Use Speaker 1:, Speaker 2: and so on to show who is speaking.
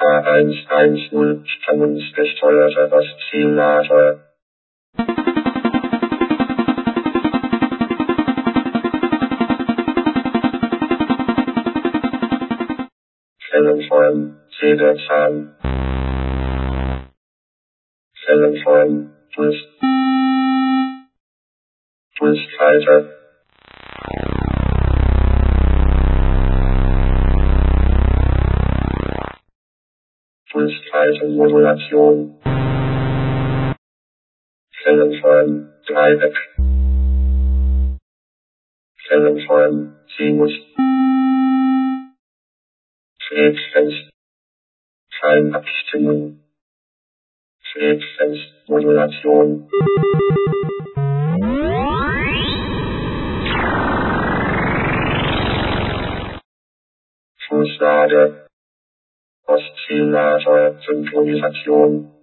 Speaker 1: A110 spannungsgesteuerter Oszillator. Quellenform, Federzahn. Quellenform, Pulshalter. Pulshaltenmodulation. Quellenform, Dreieck. Quellenform, Sinus. Frequenz. Feinabstimmung. Frequenzmodulation. Fußlage. Oszillator, Synchronisation.